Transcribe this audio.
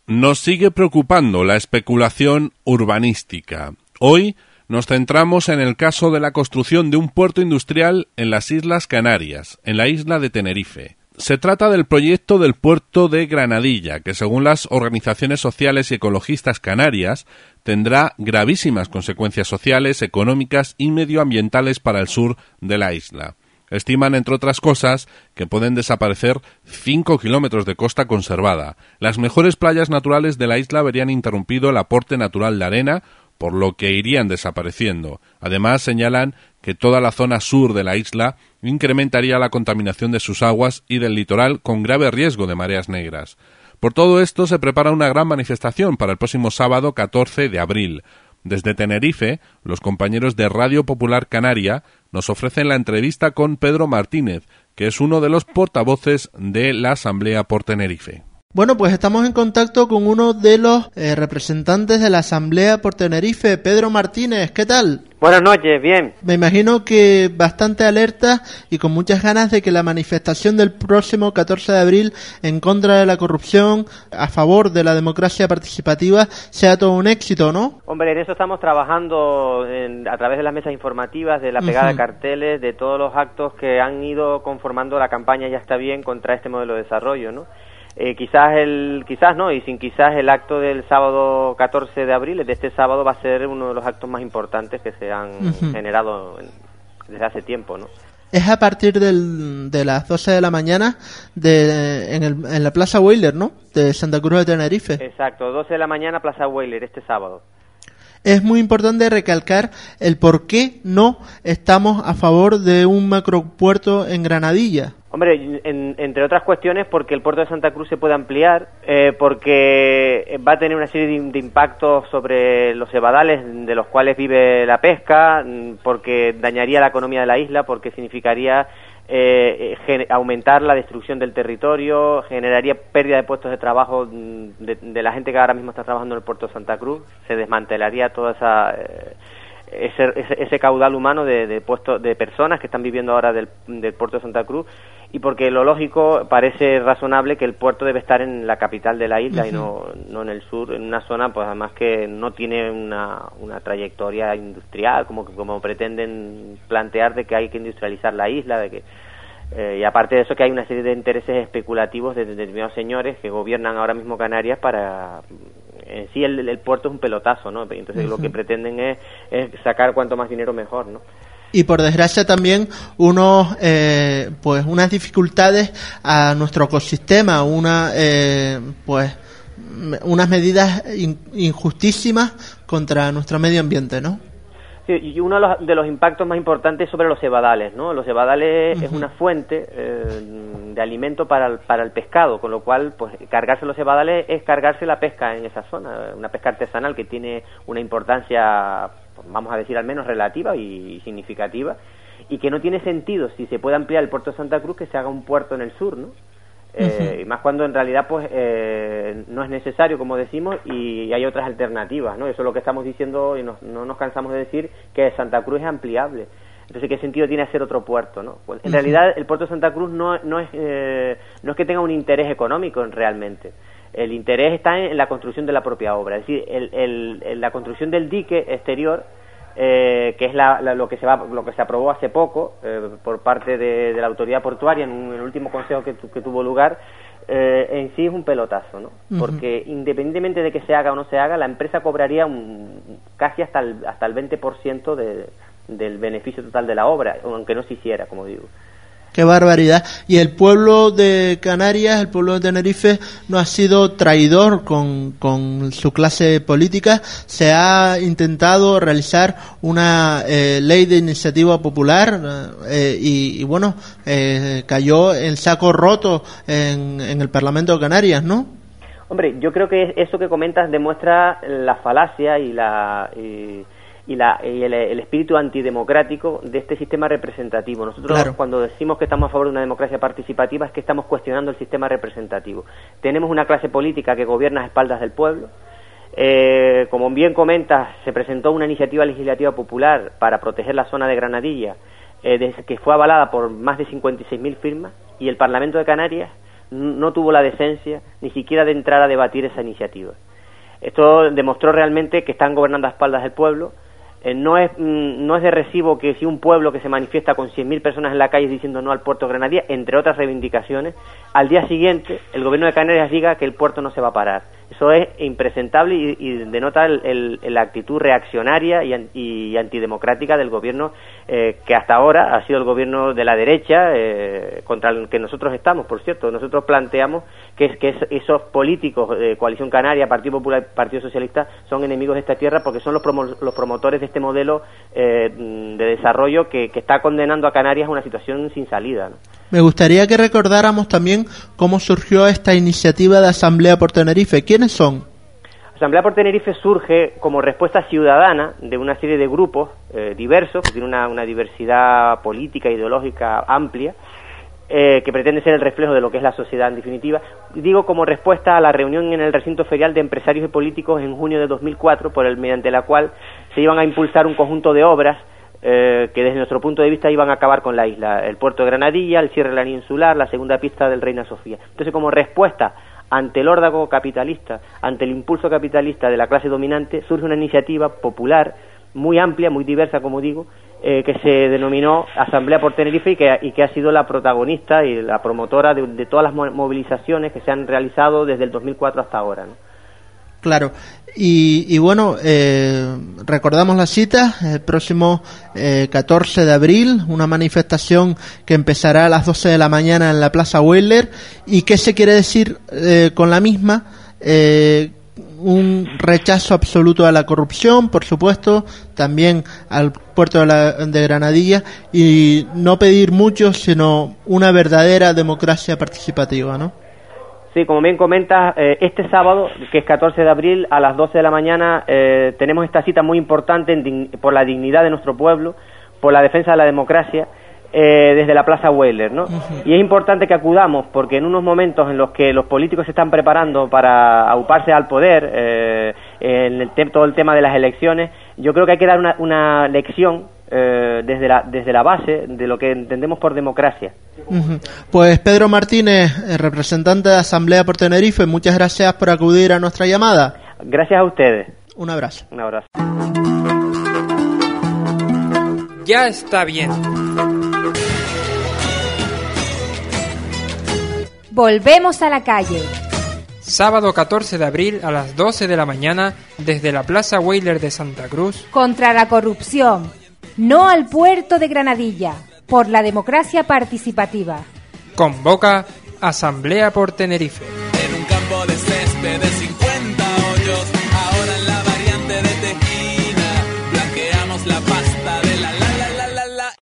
Nos sigue preocupando la especulación urbanística. Hoy nos centramos en el caso de la construcción de un puerto industrial en las Islas Canarias, en la isla de Tenerife. Se trata del proyecto del puerto de Granadilla, que según las organizaciones sociales y ecologistas canarias, tendrá gravísimas consecuencias sociales, económicas y medioambientales para el sur de la isla. Estiman, entre otras cosas, que pueden desaparecer 5 kilómetros de costa conservada. Las mejores playas naturales de la isla verían interrumpido el aporte natural de arena, por lo que irían desapareciendo. Además, señalan que toda la zona sur de la isla incrementaría la contaminación de sus aguas y del litoral con grave riesgo de mareas negras. Por todo esto, se prepara una gran manifestación para el próximo sábado 14 de abril. Desde Tenerife, los compañeros de Radio Popular Canaria nos ofrecen la entrevista con Pedro Martínez, que es uno de los portavoces de la Asamblea por Tenerife. Bueno, pues estamos en contacto con uno de los representantes de la Asamblea por Tenerife, Pedro Martínez. ¿Qué tal? Buenas noches, bien. Me imagino que bastante alerta y con muchas ganas de que la manifestación del próximo 14 de abril en contra de la corrupción, a favor de la democracia participativa, sea todo un éxito, ¿no? Hombre, en eso estamos trabajando a través de las mesas informativas, de la pegada de carteles, de todos los actos que han ido conformando la campaña Ya está bien contra este modelo de desarrollo, ¿no? Quizás el acto del sábado 14 de abril, de este sábado, va a ser uno de los actos más importantes que se han generado desde hace tiempo, ¿no? Es a partir de las 12 de la mañana en la Plaza Weyler, ¿no? De Santa Cruz de Tenerife. Exacto, 12 de la mañana, Plaza Weyler, este sábado. Es muy importante recalcar el por qué no estamos a favor de un macropuerto en Granadilla. Hombre, entre otras cuestiones, porque el puerto de Santa Cruz se puede ampliar, porque va a tener una serie de impactos sobre los evadales de los cuales vive la pesca, porque dañaría la economía de la isla, porque significaría aumentar la destrucción del territorio, generaría pérdida de puestos de trabajo de la gente que ahora mismo está trabajando en el puerto de Santa Cruz, se desmantelaría toda ese caudal humano de puestos de personas que están viviendo ahora del puerto de Santa Cruz, y porque lo lógico parece razonable que el puerto debe estar en la capital de la isla y no en el sur, en una zona pues además que no tiene una trayectoria industrial como pretenden plantear, de que hay que industrializar la isla, de que y aparte de eso, que hay una serie de intereses especulativos de determinados señores que gobiernan ahora mismo Canarias para... En sí el puerto es un pelotazo, ¿no? Entonces lo que pretenden es sacar cuanto más dinero mejor, ¿no? Y por desgracia también unas dificultades a nuestro ecosistema, unas medidas injustísimas contra nuestro medio ambiente, ¿no? Sí, y uno de los impactos más importantes es sobre los evadales, ¿no? Los evadales es una fuente de alimento para el pescado, con lo cual, pues, cargarse los evadales es cargarse la pesca en esa zona, una pesca artesanal que tiene una importancia, vamos a decir, al menos relativa y significativa, y que no tiene sentido, si se puede ampliar el puerto de Santa Cruz, que se haga un puerto en el sur, ¿no? Y más cuando en realidad pues no es necesario, como decimos, y hay otras alternativas, ¿no? Eso es lo que estamos diciendo y no nos cansamos de decir, que Santa Cruz es ampliable. Entonces, ¿qué sentido tiene hacer otro puerto, no? Pues en realidad el puerto de Santa Cruz no es que tenga un interés económico realmente. El interés está en la construcción de la propia obra, es decir, la construcción del dique exterior, que es lo que se aprobó hace poco por parte de la autoridad portuaria en el último consejo que tuvo lugar. En sí es un pelotazo, ¿no? Porque independientemente de que se haga o no se haga, la empresa cobraría casi hasta el 20% del beneficio total de la obra, aunque no se hiciera, como digo. Qué barbaridad. Y el pueblo de Canarias, el pueblo de Tenerife, no ha sido traidor con su clase política. Se ha intentado realizar una ley de iniciativa popular y cayó en saco roto en el Parlamento de Canarias, ¿no? Hombre, yo creo que eso que comentas demuestra la falacia y el espíritu antidemocrático de este sistema representativo. Nosotros, cuando decimos que estamos a favor de una democracia participativa, es que estamos cuestionando el sistema representativo. Tenemos una clase política que gobierna a espaldas del pueblo. Como bien comentas, se presentó una iniciativa legislativa popular para proteger la zona de Granadilla, que fue avalada por más de 56.000 firmas, y el Parlamento de Canarias no tuvo la decencia ni siquiera de entrar a debatir esa iniciativa. Esto demostró realmente que están gobernando a espaldas del pueblo. No es de recibo que si un pueblo que se manifiesta con 100.000 personas en la calle diciendo no al puerto de Granadilla, entre otras reivindicaciones, al día siguiente el gobierno de Canarias diga que el puerto no se va a parar. Eso es impresentable y denota la actitud reaccionaria y antidemocrática del gobierno que hasta ahora ha sido el gobierno de la derecha, contra el que nosotros estamos, por cierto. Nosotros planteamos que esos políticos de Coalición Canaria, Partido Popular, Partido Socialista, son enemigos de esta tierra porque son los promotores de este modelo de desarrollo que está condenando a Canarias a una situación sin salida, ¿no? Me gustaría que recordáramos también cómo surgió esta iniciativa de Asamblea por Tenerife. ¿Quiénes son? Asamblea por Tenerife surge como respuesta ciudadana de una serie de grupos diversos, que tienen una diversidad política, ideológica amplia, que pretende ser el reflejo de lo que es la sociedad en definitiva. Digo como respuesta a la reunión en el recinto ferial de empresarios y políticos en junio de 2004, mediante la cual se iban a impulsar un conjunto de obras que desde nuestro punto de vista iban a acabar con la isla: el puerto de Granadilla, el cierre de la línea insular, la segunda pista del Reina Sofía. Entonces, como respuesta ante el órdago capitalista, ante el impulso capitalista de la clase dominante, surge una iniciativa popular muy amplia, muy diversa, como digo, que se denominó Asamblea por Tenerife y que ha sido la protagonista y la promotora de todas las movilizaciones que se han realizado desde el 2004 hasta ahora, ¿no? Claro, y bueno, recordamos la cita, el próximo 14 de abril, una manifestación que empezará a las 12 de la mañana en la Plaza Weyler. ¿Y qué se quiere decir con la misma? Un rechazo absoluto a la corrupción, por supuesto, también al puerto de Granadilla, y no pedir mucho, sino una verdadera democracia participativa, ¿no? Sí, como bien comentas, este sábado, que es 14 de abril, a las 12 de la mañana, tenemos esta cita muy importante por la dignidad de nuestro pueblo, por la defensa de la democracia, desde la Plaza Weyler, ¿no? Uh-huh. Y es importante que acudamos, porque en unos momentos en los que los políticos se están preparando para auparse al poder, todo el tema de las elecciones, yo creo que hay que dar una lección desde la base de lo que entendemos por democracia. Uh-huh. Pues Pedro Martínez, representante de Asamblea por Tenerife, muchas gracias por acudir a nuestra llamada. Gracias a ustedes. Un abrazo. Un abrazo. Ya está bien. Volvemos a la calle. Sábado 14 de abril a las 12 de la mañana desde la Plaza Weyler de Santa Cruz. Contra la corrupción. No al puerto de Granadilla. Por la democracia participativa. Convoca Asamblea por Tenerife. En un campo de césped de 50 hoyos, ahora en la variante de Tejina, blanqueamos la pasta de